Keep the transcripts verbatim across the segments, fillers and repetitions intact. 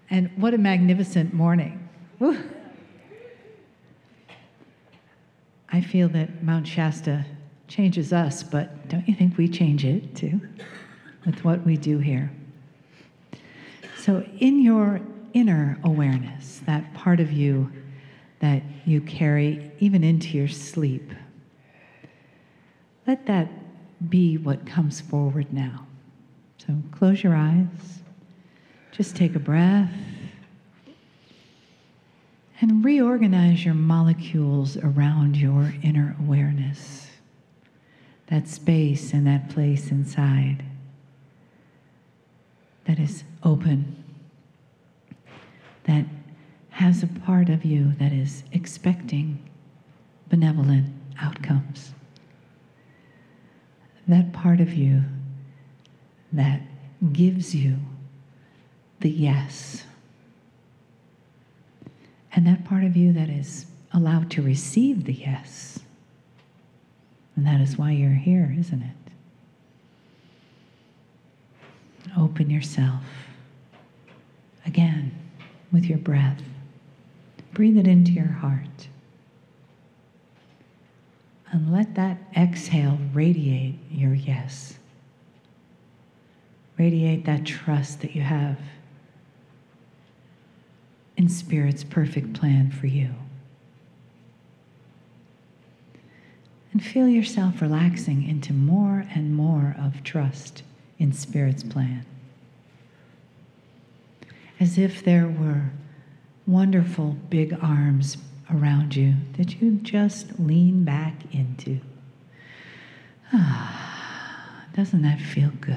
And what a magnificent morning. Woo. I feel that Mount Shasta changes us, but don't you think we change it too with what we do here? So in your inner awareness, that part of you that you carry even into your sleep, let that be what comes forward now. So close your eyes, just take a breath, and reorganize your molecules around your inner awareness, that space and that place inside that is open, that has a part of you that is expecting benevolent outcomes. That part of you that gives you the yes. And that part of you that is allowed to receive the yes. And that is why you're here, isn't it? Open yourself again with your breath. Breathe it into your heart. And let that exhale radiate your yes. Radiate that trust that you have in Spirit's perfect plan for you. And feel yourself relaxing into more and more of trust in Spirit's plan. As if there were wonderful big arms around you that you just lean back into. Ah, doesn't that feel good?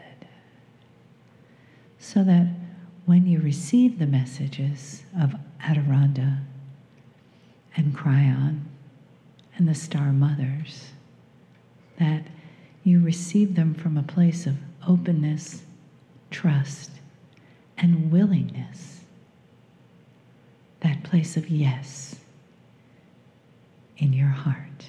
So that when you receive the messages of Adirondha and Cryon and the Star Mothers, that you receive them from a place of openness, trust, and willingness, that place of yes in your heart.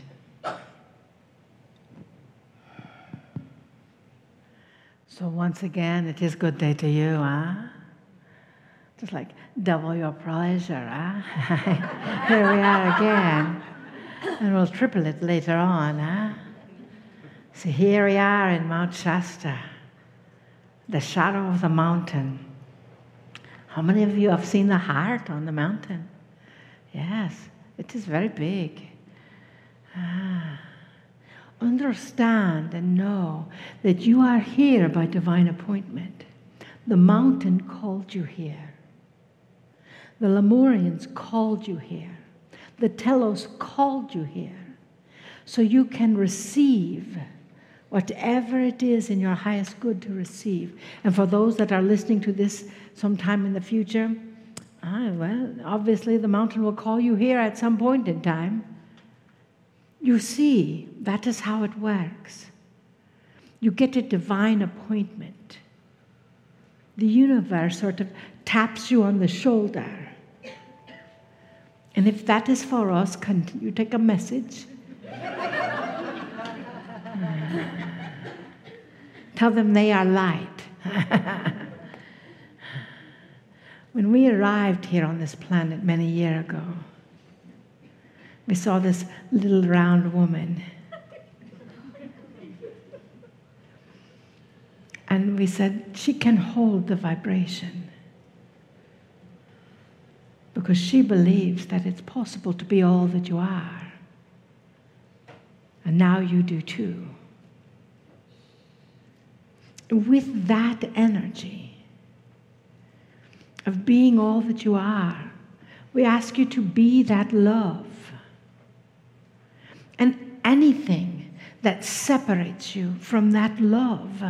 So once again, it is good day to you, huh? Just like double your pleasure, huh? Here we are again. And we'll triple it later on, huh? So here we are in Mount Shasta, the shadow of the mountain. How many of you have seen the heart on the mountain? Yes, it is very big. Ah. Understand and know that you are here by divine appointment. The mountain called you here. The Lemurians called you here. The Telos called you here. So you can receive whatever it is in your highest good to receive. And for those that are listening to this sometime in the future, ah, well, obviously the mountain will call you here at some point in time. You see, that is how it works. You get a divine appointment. The universe sort of taps you on the shoulder. And if that is for us, can you take a message? Tell them they are light. When we arrived here on this planet many years ago, we saw this little round woman. And we said, she can hold the vibration. Because she believes that it's possible to be all that you are. And now you do too. With that energy of being all that you are, we ask you to be that love. And anything that separates you from that love,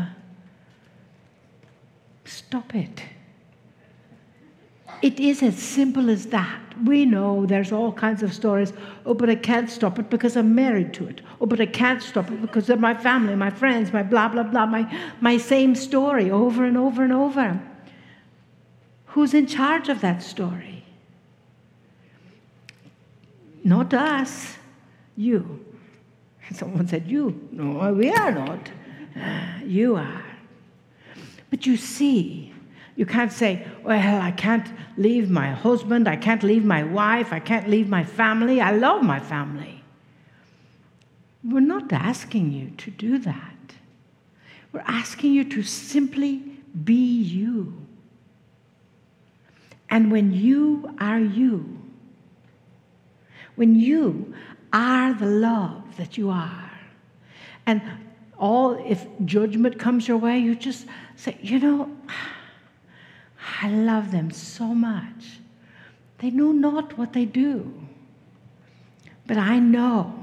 stop it. It is as simple as that. We know there's all kinds of stories. Oh, but I can't stop it because I'm married to it. Oh, but I can't stop it because of my family, my friends, my blah, blah, blah, my, my same story over and over and over. Who's in charge of that story? Not us. You. Someone said, you. No, we are not. You are. But you see, You can't say, well, I can't leave my husband, I can't leave my wife, I can't leave my family. I love my family. We're not asking you to do that. We're asking you to simply be you. And when you are you, when you are the love that you are, and all, if judgment comes your way, you just say, you know, I love them so much. They know not what they do. But I know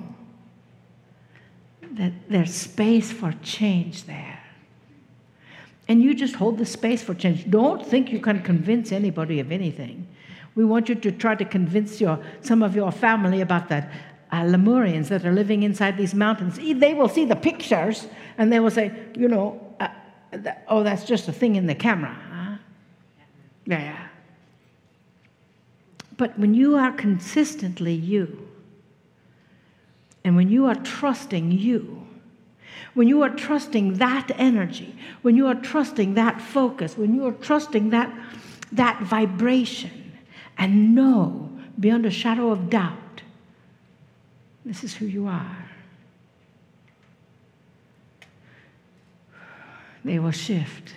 that there's space for change there. And you just hold the space for change. Don't think you can convince anybody of anything. We want you to try to convince your some of your family about that uh, Lemurians that are living inside these mountains. They will see the pictures and they will say, you know, uh, th- oh, that's just a thing in the camera. Huh? Yeah. But when you are consistently you, and when you are trusting you, when you are trusting that energy, when you are trusting that focus, when you are trusting that, that vibration, and know beyond a shadow of doubt, this is who you are, they will shift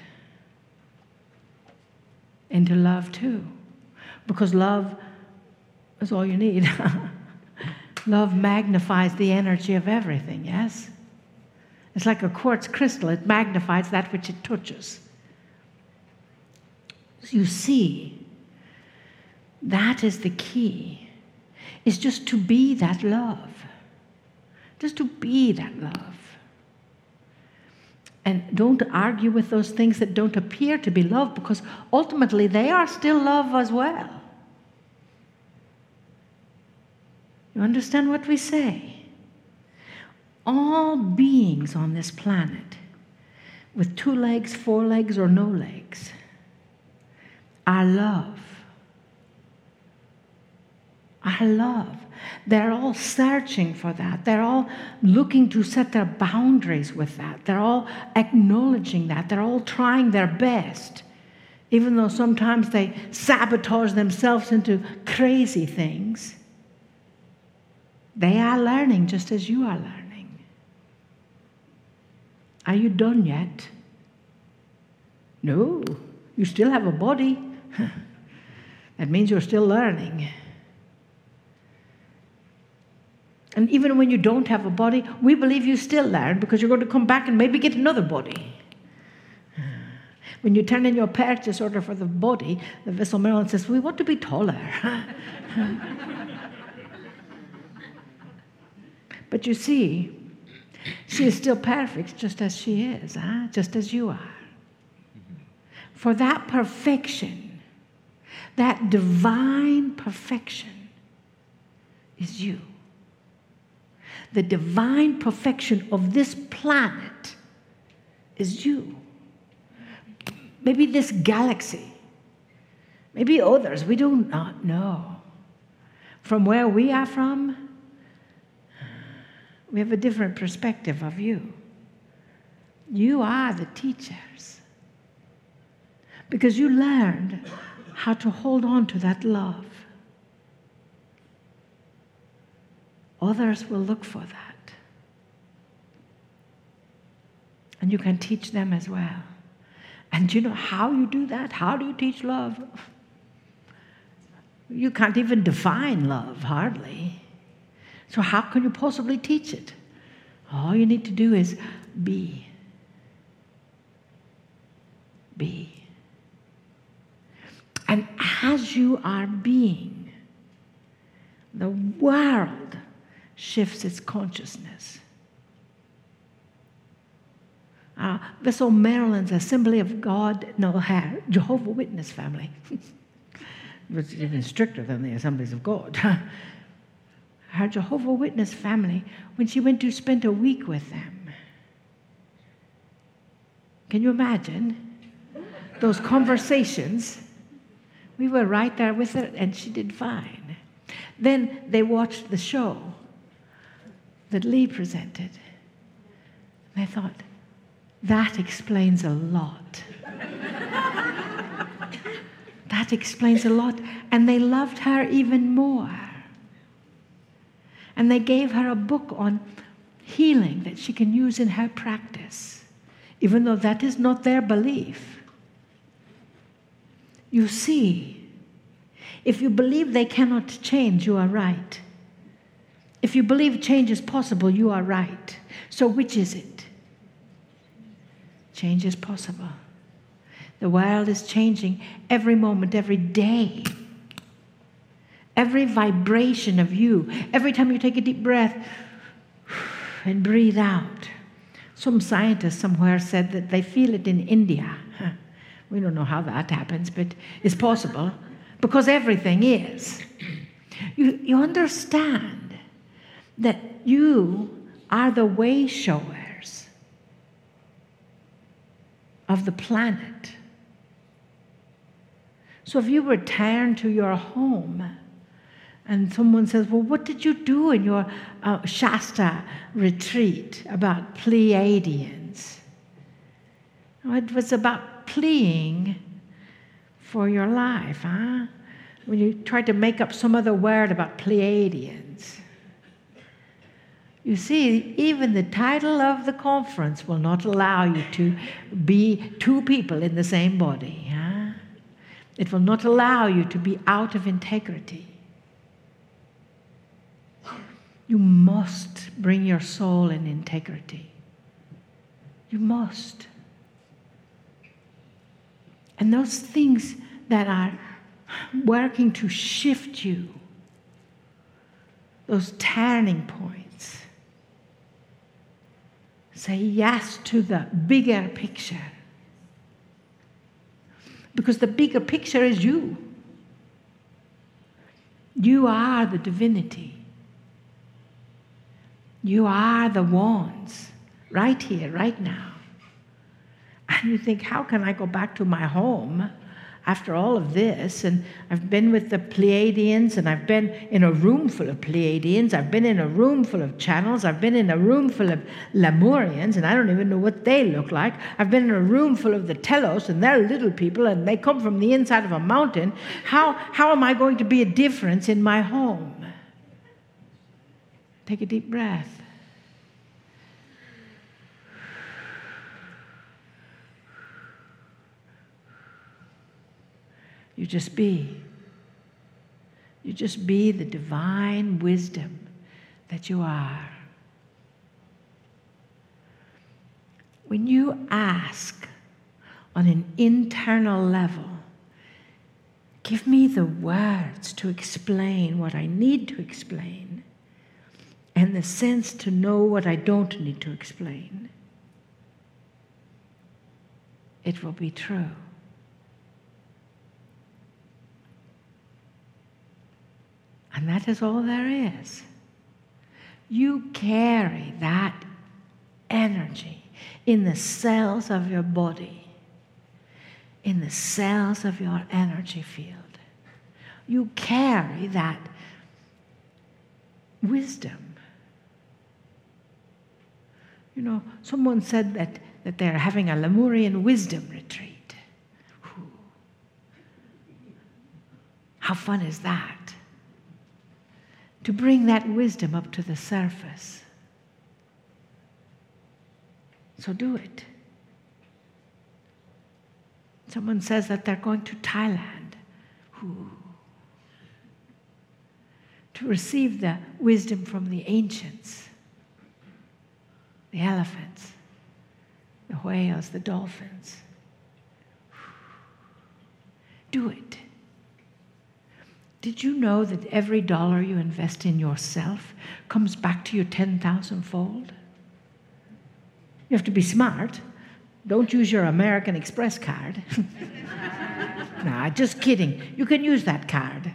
into love too. Because love is all you need. Love magnifies the energy of everything, yes? It's like a quartz crystal. It magnifies that which it touches. So you see, that is the key. It's just to be that love. Just to be that love. And don't argue with those things that don't appear to be love, because ultimately they are still love as well. You understand what we say? All beings on this planet, with two legs, four legs, or no legs, are love. Are love. They're all searching for that. They're all looking to set their boundaries with that. They're all acknowledging that. They're all trying their best, even though sometimes they sabotage themselves into crazy things. They are learning just as you are learning. Are you done yet? No, you still have a body. That means you're still learning. And even when you don't have a body, we believe you still learn, because you're going to come back and maybe get another body. When you turn in your purchase order for the body, the Vessel Maryland says, we want to be taller. But you see, she is still perfect just as she is, huh? Just as you are. For that perfection, that divine perfection is you. The divine perfection of this planet is you. Maybe this galaxy, maybe others, we do not know. From where we are from, we have a different perspective of you. You are the teachers. Because you learned how to hold on to that love. Others will look for that. And you can teach them as well. And you know how you do that? How do you teach love? You can't even define love, hardly. So how can you possibly teach it? All you need to do is be. Be. And as you are being, the world shifts its consciousness. Uh, Vessel Maryland's Assembly of God, no, her Jehovah Witness family. It's even stricter than the Assemblies of God. Her Jehovah Witness family, when she went to spend a week with them. Can you imagine those conversations? We were right there with her, and she did fine. Then they watched the show that Lee presented. And I thought, that explains a lot. That explains a lot. And they loved her even more. And they gave her a book on healing that she can use in her practice, even though that is not their belief. You see, if you believe they cannot change, you are right. If you believe change is possible, you are right. So which is it? Change is possible. The world is changing every moment, every day. Every vibration of you, every time you take a deep breath and breathe out. Some scientist somewhere said that they feel it in India. We don't know how that happens, but it's possible because everything is. You, you understand that you are the way showers of the planet. So if you return to your home and someone says, well, what did you do in your uh, Shasta retreat about Pleiadians? Oh, it was about pleading for your life, huh? When you tried to make up some other word about Pleiadians. You see, even the title of the conference will not allow you to be two people in the same body, huh? It will not allow you to be out of integrity. You must bring your soul in integrity. You must. And those things that are working to shift you, those turning points, say yes to the bigger picture. Because the bigger picture is you. You are the divinity. You are the wands, right here, right now. And you think, how can I go back to my home after all of this? And I've been with the Pleiadians, and I've been in a room full of Pleiadians. I've been in a room full of channels. I've been in a room full of Lemurians, and I don't even know what they look like. I've been in a room full of the Telos, and they're little people, and they come from the inside of a mountain. How, how am I going to be a difference in my home? Take a deep breath. You just be. You just be the divine wisdom that you are. When you ask on an internal level, give me the words to explain what I need to explain, and the sense to know what I don't need to explain, it will be true. And that is all there is. You carry that energy in the cells of your body, in the cells of your energy field. You carry that wisdom. You know, someone said that, that they're having a Lemurian wisdom retreat. Whew. How fun is that? To bring that wisdom up to the surface. So do it. Someone says that they're going to Thailand. Ooh. To receive the wisdom from the ancients, the elephants, the whales, the dolphins. Do it. Did you know that every dollar you invest in yourself comes back to you ten thousand fold? You have to be smart. Don't use your American Express card. Nah, just kidding. You can use that card.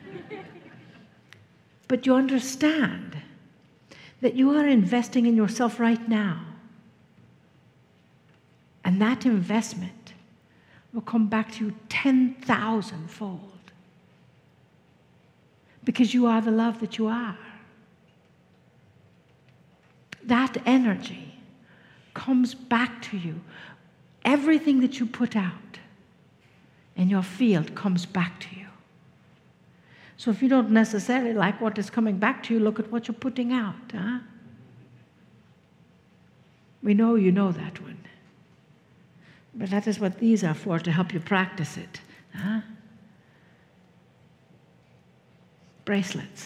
But you understand that you are investing in yourself right now. And that investment will come back to you ten thousand fold. Because you are the love that you are. That energy comes back to you. Everything that you put out, in your field comes back to you. So if you don't necessarily like what is coming back to you, look at what you're putting out. Huh? We know you know that one. But that is what these are for, to help you practice it. Huh? Bracelets.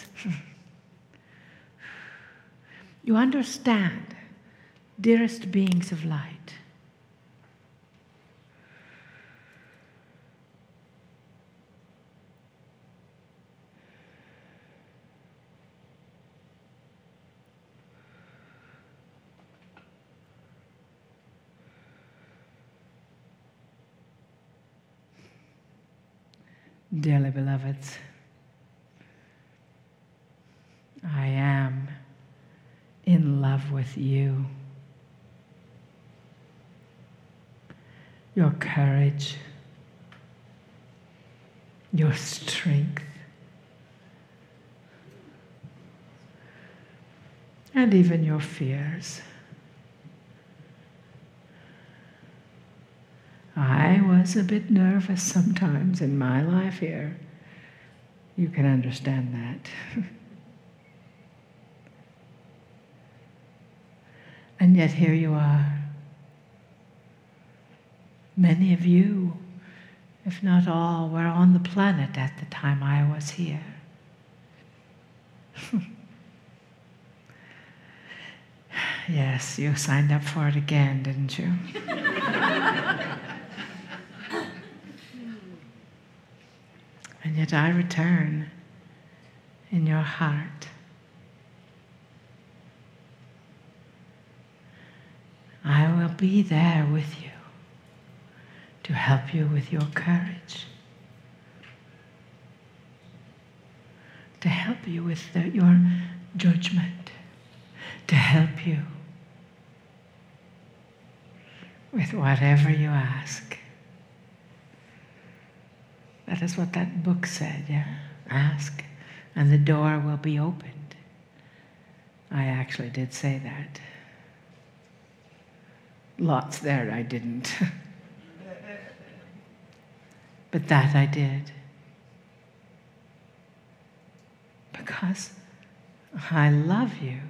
You understand, dearest beings of light, dearly beloveds, I am in love with you. Your courage, your strength, and even your fears. I was a bit nervous sometimes in my life here. You can understand that. And yet here you are. Many of you, if not all, were on the planet at the time I was here. Yes, you signed up for it again, didn't you? And yet I return in your heart. I will be there with you to help you with your courage, to help you with the, your judgment, to help you with whatever you ask. That is what that book said, yeah? Ask, and the door will be opened. I actually did say that. Lots there I didn't. But that I did. Because I love you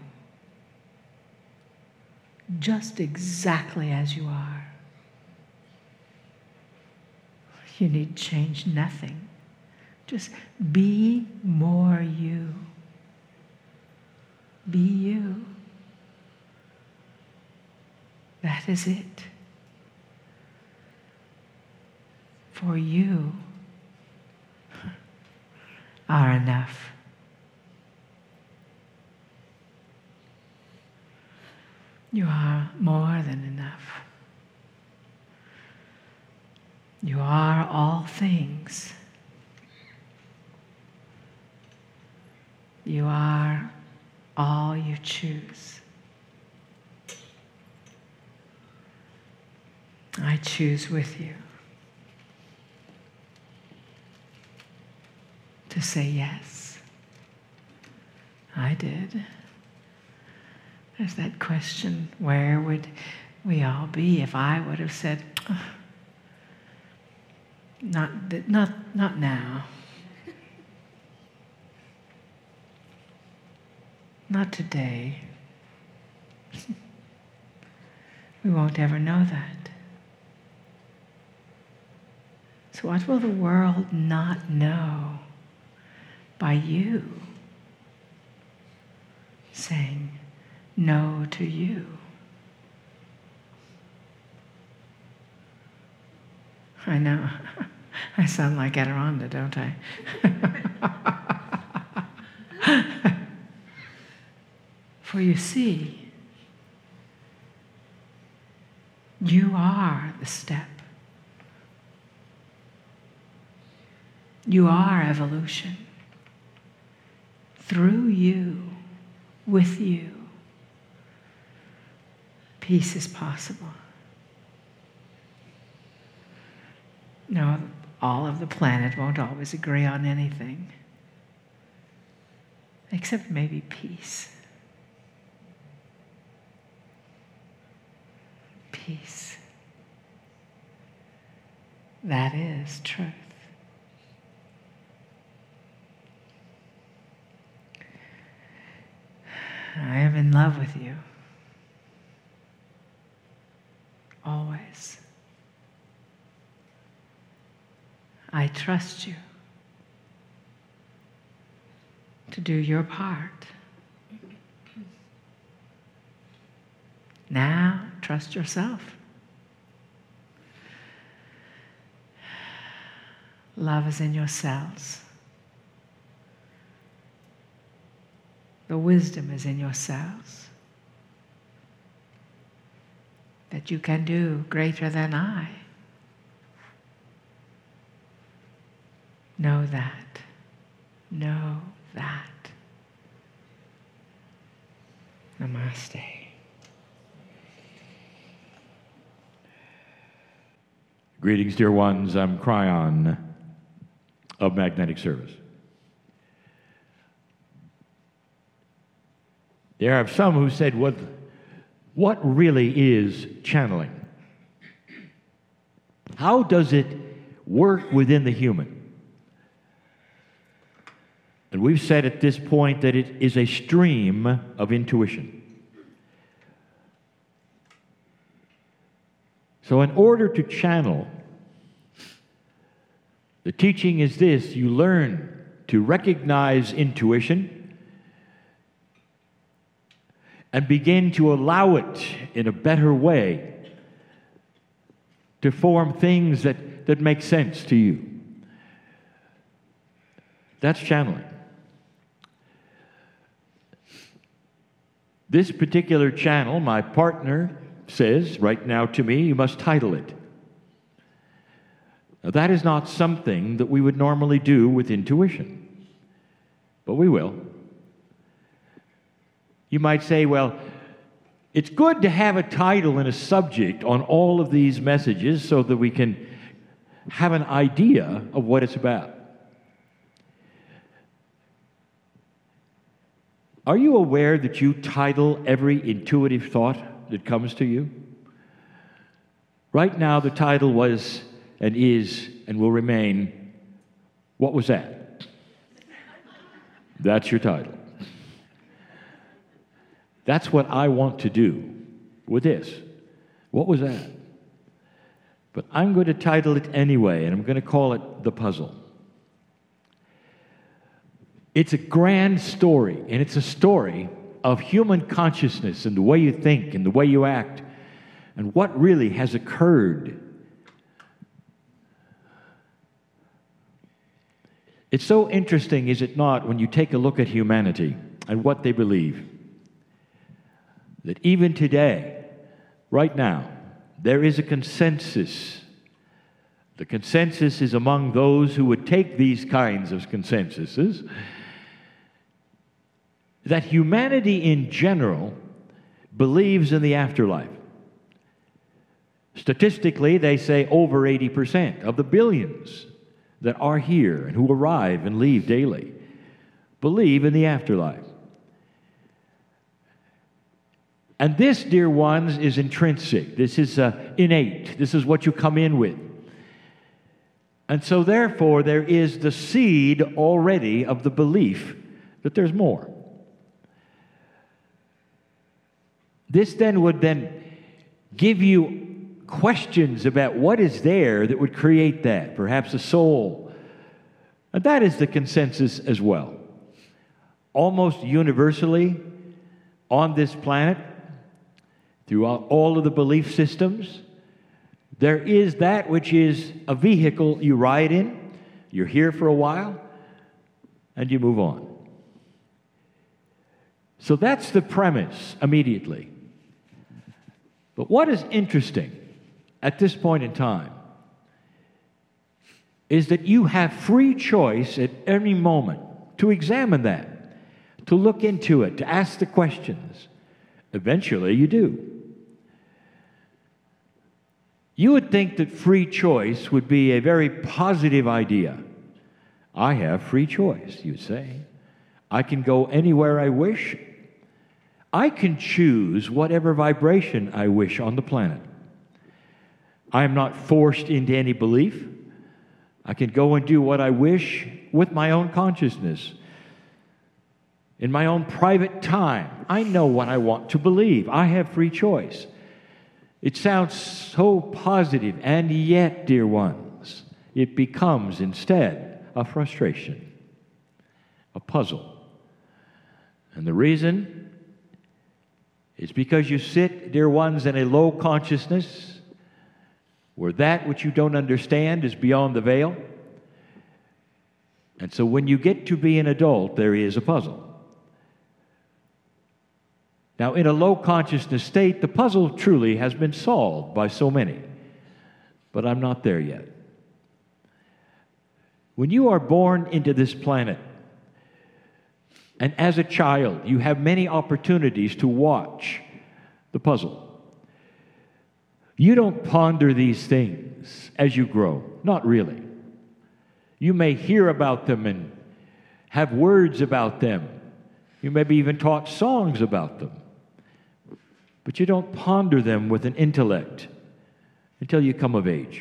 just exactly as you are. You need change nothing. Just be more you. Be you. That is it. For you are enough. You are more than enough. You are all things. You are all you choose. I choose with you to say yes. I did. There's that question, where would we all be if I would have said, oh, not, not, not now. Not today. We won't ever know that. So what will the world not know by you saying no to you? I know. I sound like Adironda, don't I? For you see, you are the step. You are evolution. Through you, with you, peace is possible. No, all of the planet won't always agree on anything, except maybe peace. Peace. That is truth. I am in love with you. Always. I trust you to do your part. Now, trust yourself. Love is in your cells. The wisdom is in your cells. That you can do greater than I. Know that. Know that. Namaste. Greetings, dear ones. I'm Cryon of Magnetic Service. There are some who said, what, what really is channeling? How does it work within the human? And we've said at this point that it is a stream of intuition. So in order to channel, the teaching is this: you learn to recognize intuition and begin to allow it in a better way to form things that, that make sense to you. That's channeling. This particular channel, my partner says right now to me, you must title it. Now, that is not something that we would normally do with intuition, but we will. You might say, well, it's good to have a title and a subject on all of these messages so that we can have an idea of what it's about. Are you aware that you title every intuitive thought that comes to you? Right now, the title was and is and will remain, what was that? That's your title. That's what I want to do with this. What was that? But I'm going to title it anyway, and I'm going to call it The Puzzle. It's a grand story, and it's a story of human consciousness and the way you think and the way you act and what really has occurred. It's so interesting, is it not, when you take a look at humanity and what they believe, that even today, right now, there is a consensus. The consensus is among those who would take these kinds of consensuses that humanity in general believes in the afterlife. Statistically, they say over eighty percent of the billions that are here and who arrive and leave daily believe in the afterlife. And this, dear ones, is intrinsic. This is uh, innate. This is what you come in with. And so, therefore, there is the seed already of the belief that there's more. This then would then give you questions about what is there that would create that, perhaps a soul. And that is the consensus as well. Almost universally on this planet, throughout all of the belief systems, there is that which is a vehicle you ride in, you're here for a while, and you move on. So that's the premise immediately. But what is interesting at this point in time is that you have free choice at any moment to examine that, to look into it, to ask the questions. Eventually you do. You would think that free choice would be a very positive idea. I have free choice, you say. I can go anywhere I wish. I can choose whatever vibration I wish on the planet. I am not forced into any belief. I can go and do what I wish with my own consciousness. In my own private time, I know what I want to believe. I have free choice. It sounds so positive, and yet, dear ones, it becomes instead a frustration, a puzzle. And the reason is because you sit, dear ones, in a low consciousness where that which you don't understand is beyond the veil. And so when you get to be an adult, there is a puzzle. Now, in a low consciousness state, the puzzle truly has been solved by so many. But I'm not there yet. When you are born into this planet, and as a child, you have many opportunities to watch the puzzle. You don't ponder these things as you grow. Not really. You may hear about them and have words about them. You may be even taught songs about them. But you don't ponder them with an intellect until you come of age.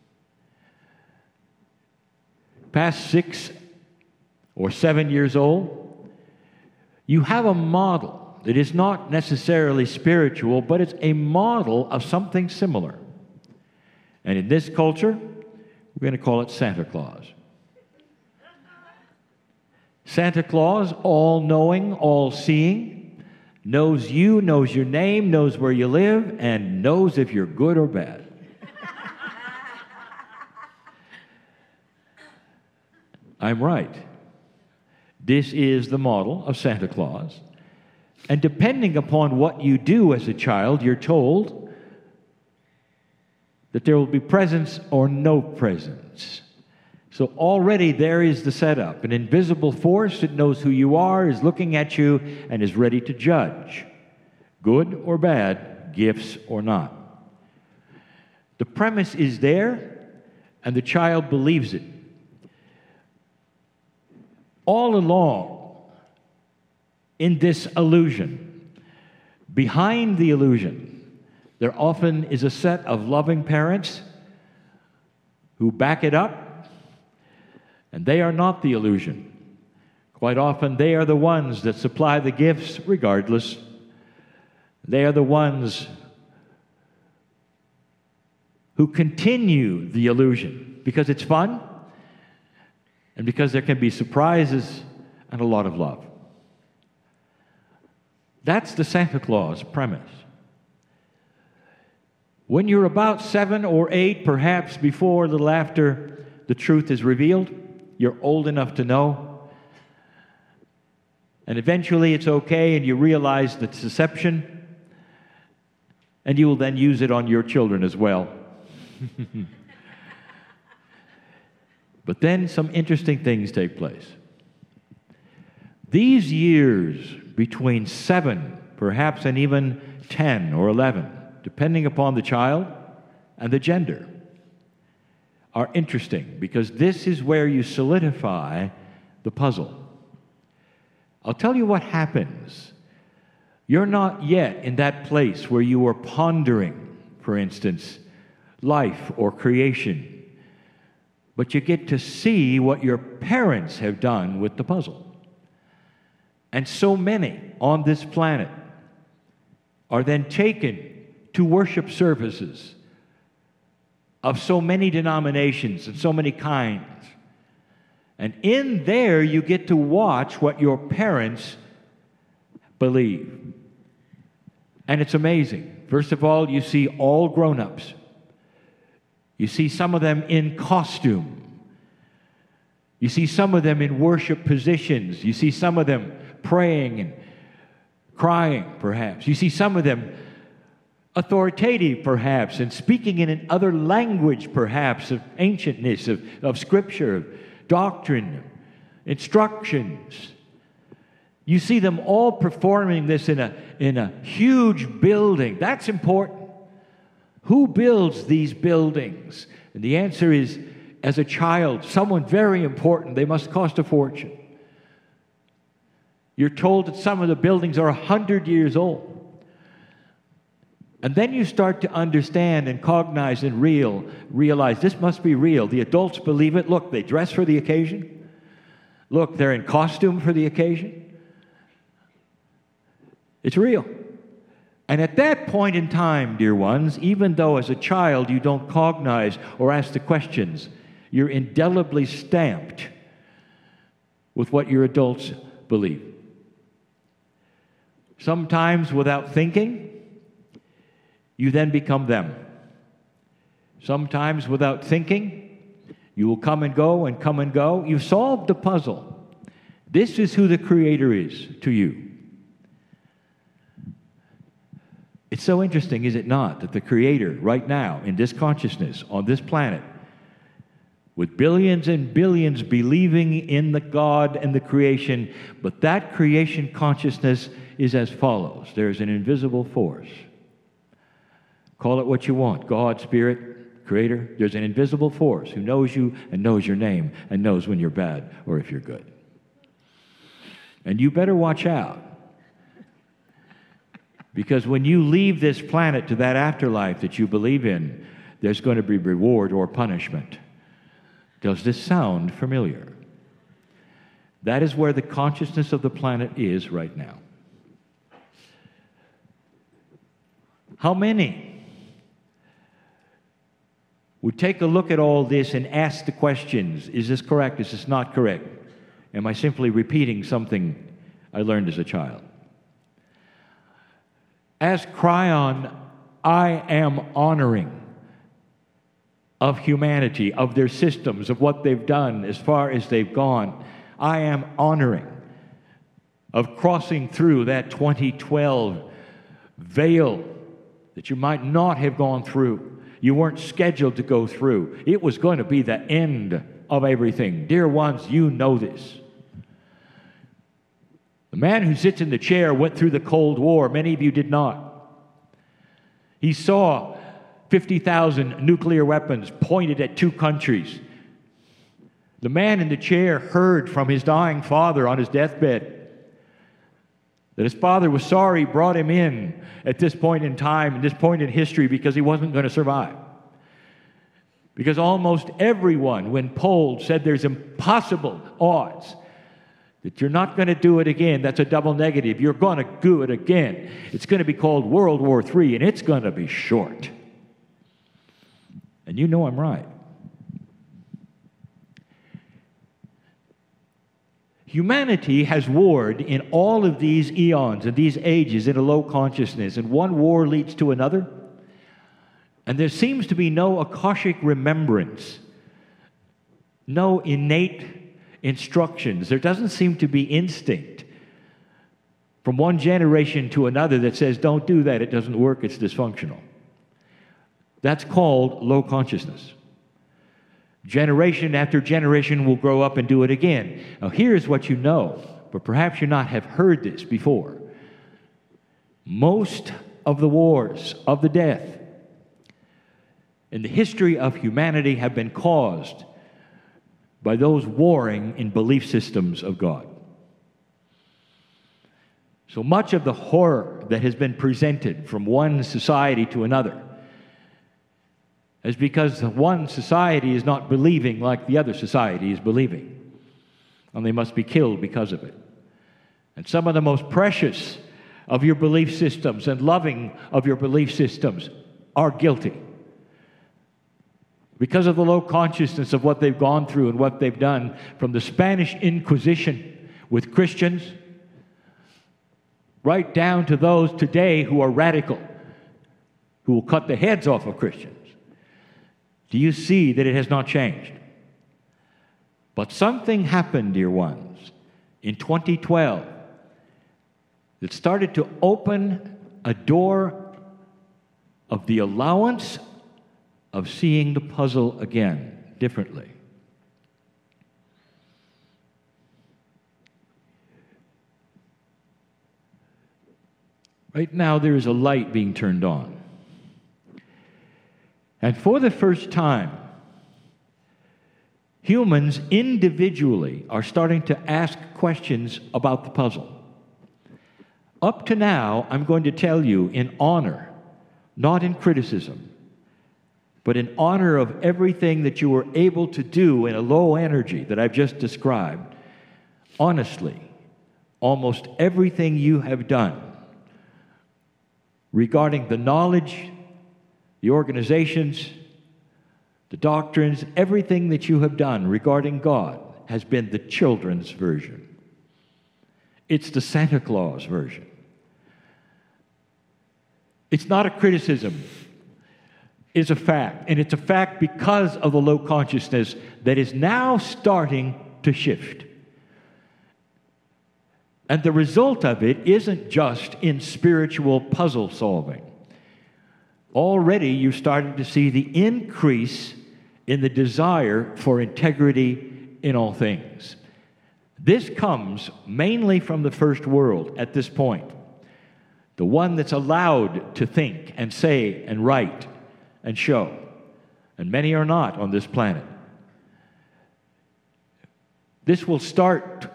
Past six or seven years old, you have a model that is not necessarily spiritual, but it's a model of something similar. And in this culture, we're going to call it Santa Claus. Santa Claus, all-knowing, all-seeing, knows you, knows your name, knows where you live, and knows if you're good or bad. I'm right. This is the model of Santa Claus. And depending upon what you do as a child, you're told that there will be presents or no presents. So already there is the setup. An invisible force that knows who you are is looking at you and is ready to judge, good or bad, gifts or not. The premise is there, and the child believes it. All along, in this illusion, behind the illusion, there often is a set of loving parents who back it up, and they are not the illusion. Quite often, they are the ones that supply the gifts regardless. They are the ones who continue the illusion because it's fun and because there can be surprises and a lot of love. That's the Santa Claus premise. When you're about seven or eight, perhaps before a little after the truth is revealed, you're old enough to know. And eventually it's okay and you realize the deception, and you will then use it on your children as well. But then some interesting things take place. These years between seven, perhaps, and even ten or eleven, depending upon the child and the gender, are interesting because this is where you solidify the puzzle. I'll tell you what happens. You're not yet in that place where you are pondering, for instance, life or creation, but you get to see what your parents have done with the puzzle. And so many on this planet are then taken to worship services of so many denominations and so many kinds. And in there, you get to watch what your parents believe. And it's amazing. First of all, you see all grown-ups. You see some of them in costume. You see some of them in worship positions. You see some of them praying and crying, perhaps. You see some of them authoritative, perhaps, and speaking in another language, perhaps, of ancientness, of, of scripture, of doctrine, instructions. You see them all performing this in a, in a huge building. That's important. Who builds these buildings? And the answer is, as a child, someone very important. They must cost a fortune. You're told that some of the buildings are one hundred years old. And then you start to understand and cognize and real, realize this must be real. The adults believe it. Look, they dress for the occasion. Look, they're in costume for the occasion. It's real. And at that point in time, dear ones, even though as a child you don't cognize or ask the questions, you're indelibly stamped with what your adults believe. Sometimes without thinking, you then become them. Sometimes without thinking, you will come and go and come and go. You've solved the puzzle. This is who the Creator is to you. It's so interesting, is it not, that the Creator, right now, in this consciousness, on this planet, with billions and billions believing in the God and the creation, but that creation consciousness is as follows. There's an invisible force. Call it what you want, God, Spirit, Creator. There's an invisible force who knows you and knows your name and knows when you're bad or if you're good. And you better watch out. Because when you leave this planet to that afterlife that you believe in, there's going to be reward or punishment. Does this sound familiar? That is where the consciousness of the planet is right now. How many would take a look at all this and ask the questions, is this correct, is this not correct? Am I simply repeating something I learned as a child? As Kryon, I am honoring of humanity, of their systems, of what they've done as far as they've gone. I am honoring of crossing through that twenty twelve veil that you might not have gone through. You weren't scheduled to go through. It was going to be the end of everything. Dear ones, you know this. The man who sits in the chair went through the Cold War. Many of you did not. He saw fifty thousand nuclear weapons pointed at two countries. The man in the chair heard from his dying father on his deathbed that his father was sorry he brought him in at this point in time, at this point in history, because he wasn't going to survive. Because almost everyone, when polled, said there's impossible odds that you're not going to do it again. That's a double negative. You're going to do it again. It's going to be called World War Three, and it's going to be short. And you know I'm right. Humanity has warred in all of these eons and these ages in a low consciousness, and one war leads to another, and there seems to be no Akashic remembrance, no innate instructions. There doesn't seem to be instinct from one generation to another that says, don't do that, it doesn't work, it's dysfunctional. That's called low consciousness. Generation after generation will grow up and do it again. Now here's what you know, but perhaps you not have heard this before. Most of the wars of the death in the history of humanity have been caused by those warring in belief systems of God. So much of the horror that has been presented from one society to another is because one society is not believing like the other society is believing, and they must be killed because of it. And some of the most precious of your belief systems and loving of your belief systems are guilty because of the low consciousness of what they've gone through and what they've done, from the Spanish Inquisition with Christians right down to those today who are radical, who will cut the heads off of Christians. Do you see that it has not changed? But something happened, dear ones, in twenty twelve that started to open a door of the allowance of seeing the puzzle again, differently. Right now, there is a light being turned on. And for the first time, humans individually are starting to ask questions about the puzzle. Up to now, I'm going to tell you in honor not in criticism, but in honor of everything that you were able to do in a low energy that I've just described. Honestly, almost everything you have done regarding the knowledge, the organizations, the doctrines, everything that you have done regarding God has been the children's version. It's the Santa Claus version. It's not a criticism. It's a fact. And it's a fact because of the low consciousness that is now starting to shift. And the result of it isn't just in spiritual puzzle solving. Already you're starting to see the increase in the desire for integrity in all things. This comes mainly from the first world at this point. The one that's allowed to think and say and write and show. And many are not on this planet. This will start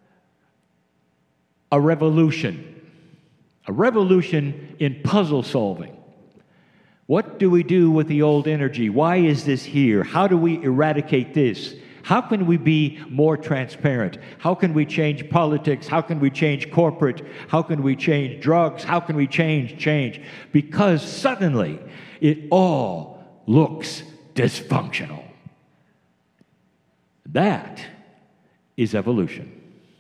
a revolution. A revolution in puzzle solving. What do we do with the old energy? Why is this here? How do we eradicate this? How can we be more transparent? How can we change politics? How can we change corporate? How can we change drugs? How can we change change? Because suddenly it all looks dysfunctional. That is evolution.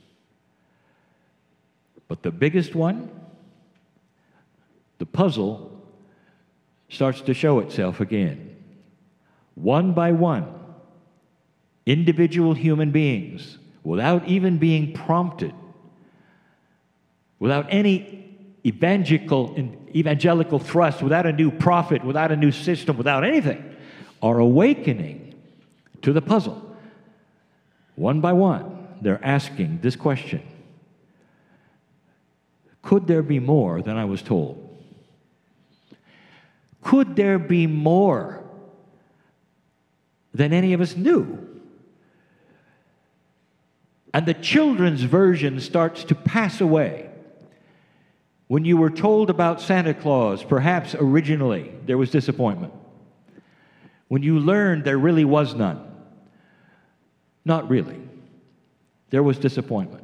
But the biggest one, the puzzle, starts to show itself again. One by one, individual human beings, without even being prompted, without any evangelical, evangelical thrust, without a new prophet, without a new system, without anything, are awakening to the puzzle. One by one, they're asking this question: could there be more than I was told? Could there be more than any of us knew? And the children's version starts to pass away. When you were told about Santa Claus, perhaps originally there was disappointment. When you learned there really was none, not really, there was disappointment.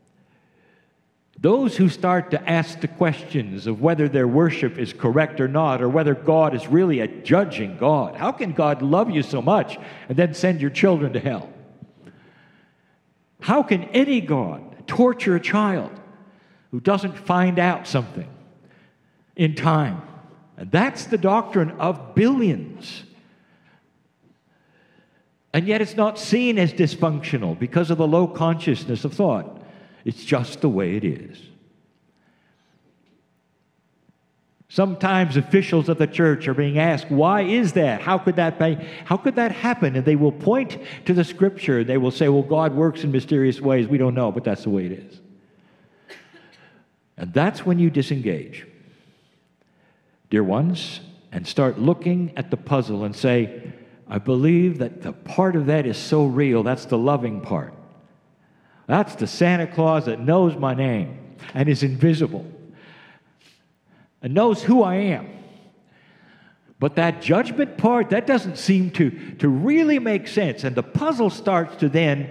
Those who start to ask the questions of whether their worship is correct or not, or whether God is really a judging God. How can God love you so much and then send your children to hell? How can any God torture a child who doesn't find out something in time? And that's the doctrine of billions. And yet it's not seen as dysfunctional because of the low consciousness of thought. It's just the way it is. Sometimes officials of the church are being asked, why is that? How could that be? How could that happen? And they will point to the scripture. They will say, well, God works in mysterious ways. We don't know, but that's the way it is. And that's when you disengage, dear ones, and start looking at the puzzle and say, I believe that the part of that is so real. That's the loving part. That's the Santa Claus that knows my name and is invisible and knows who I am. But that judgment part, that doesn't seem to, to really make sense. And the puzzle starts to then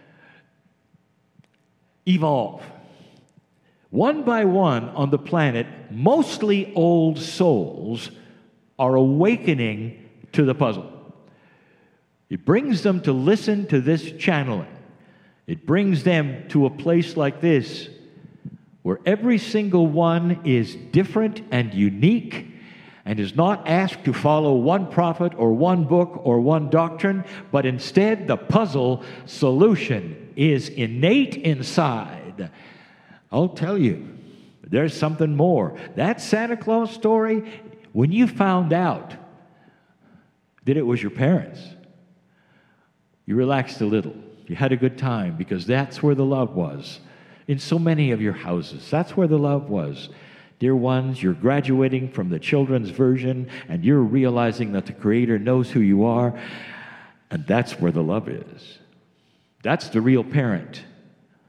evolve. One by one on the planet, mostly old souls are awakening to the puzzle. It brings them to listen to this channeling. It brings them to a place like this, where every single one is different and unique and is not asked to follow one prophet or one book or one doctrine, but instead the puzzle solution is innate inside. I'll tell you, there's something more. That Santa Claus story, when you found out that it was your parents, you relaxed a little. You had a good time because that's where the love was. In so many of your houses, that's where the love was. Dear ones, you're graduating from the children's version and you're realizing that the Creator knows who you are, and that's where the love is. That's the real parent.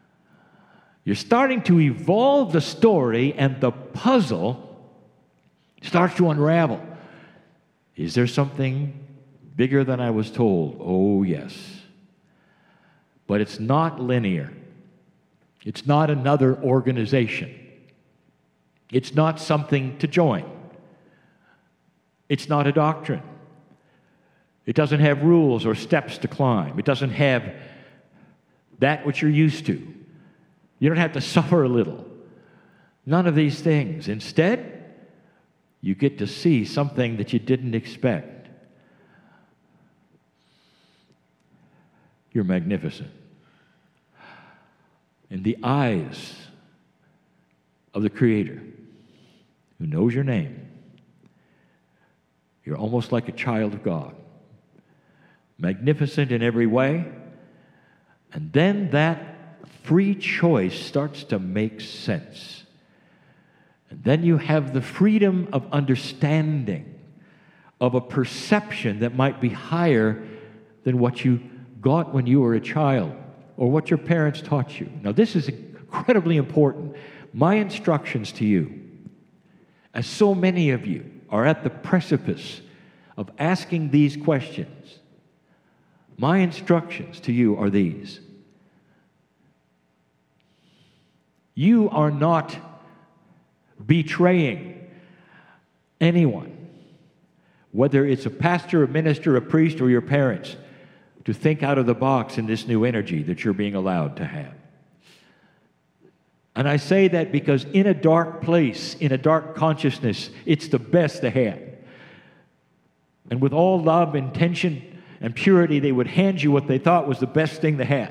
You're starting to evolve the story and the puzzle Starts to unravel. Is there something bigger than I was told? Oh, yes. But it's not linear. It's not another organization. It's not something to join. It's not a doctrine. It doesn't have rules or steps to climb. It doesn't have that which you're used to. You don't have to suffer a little. None of these things. Instead, you get to see something that you didn't expect. You're magnificent. In the eyes of the Creator, who knows your name, you're almost like a child of God. Magnificent in every way. And then that free choice starts to make sense. And then you have the freedom of understanding, of a perception that might be higher than what you got when you were a child or what your parents taught you. Now, this is incredibly important. My instructions to you, as so many of you are at the precipice of asking these questions, my instructions to you are these. You are not betraying anyone, whether it's a pastor, a minister, a priest, or your parents, to think out of the box in this new energy that you're being allowed to have. And I say that because in a dark place, in a dark consciousness, it's the best to have. And with all love, intention, and purity, they would hand you what they thought was the best thing to have.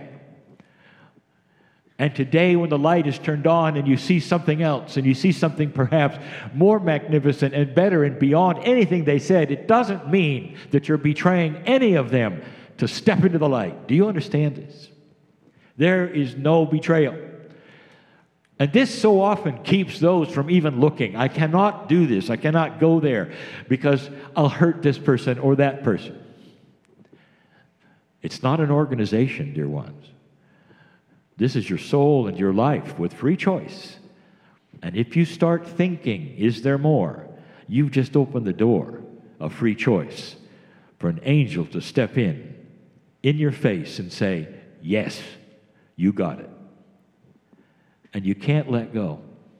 And today, when the light is turned on and you see something else, and you see something perhaps more magnificent and better and beyond anything they said, it doesn't mean that you're betraying any of them to step into the light. Do you understand this? There is no betrayal. And this so often keeps those from even looking. I cannot do this. I cannot go there because I'll hurt this person or that person. It's not an organization, dear ones. This is your soul and your life with free choice. And if you start thinking, is there more? You've just opened the door of free choice for an angel to step in, in your face and say, yes, you got it. And you can't let go.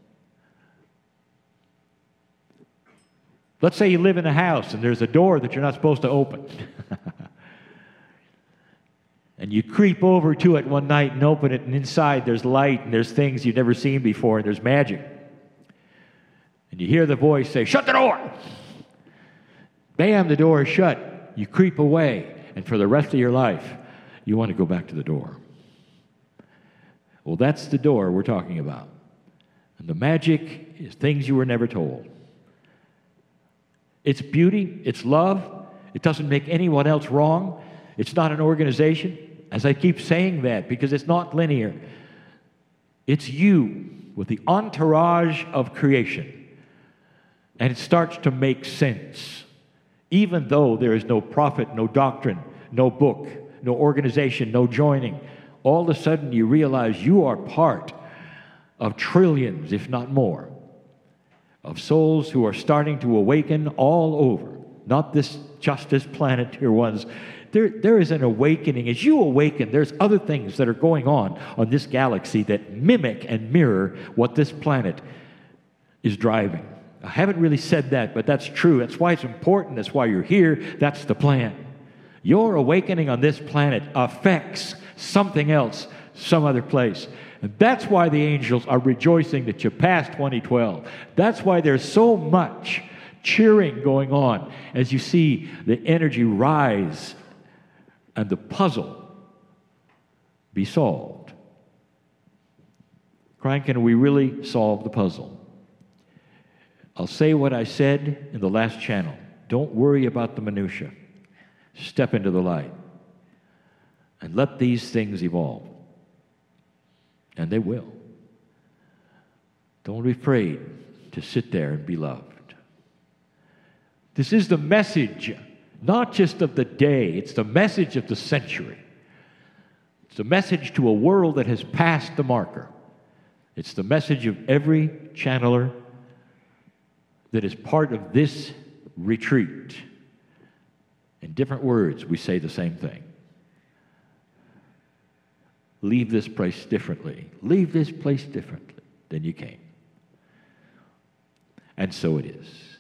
Let's say you live in a house and there's a door that you're not supposed to open. And you creep over to it one night and open it, and inside there's light and there's things you've never seen before and there's magic. And you hear the voice say, shut the door! Bam, the door is shut. You creep away, and for the rest of your life, you want to go back to the door. Well, that's the door we're talking about. And the magic is things you were never told. It's beauty, it's love. It doesn't make anyone else wrong. It's not an organization. As I keep saying that, because it's not linear. It's you with the entourage of creation. And it starts to make sense. Even though there is no prophet, no doctrine, no book, no organization, no joining, all of a sudden you realize you are part of trillions, if not more, of souls who are starting to awaken all over. Not this just this planet, dear ones. There, there is an awakening. As you awaken, there's other things that are going on on this galaxy that mimic and mirror what this planet is driving. I haven't really said that, but that's true. That's why it's important. That's why you're here. That's the plan. Your awakening on this planet affects something else, some other place. And that's why the angels are rejoicing that you passed twenty twelve. That's why there's so much cheering going on as you see the energy rise and the puzzle be solved. Crying, can we really solve the puzzle? I'll say what I said in the last channel. Don't worry about the minutia. Step into the light. And let these things evolve. And they will. Don't be afraid to sit there and be loved. This is the message, not just of the day, it's the message of the century. It's the message to a world that has passed the marker. It's the message of every channeler that is part of this retreat, in different words, we say the same thing. Leave this place differently. Leave this place differently than you came. And so it is.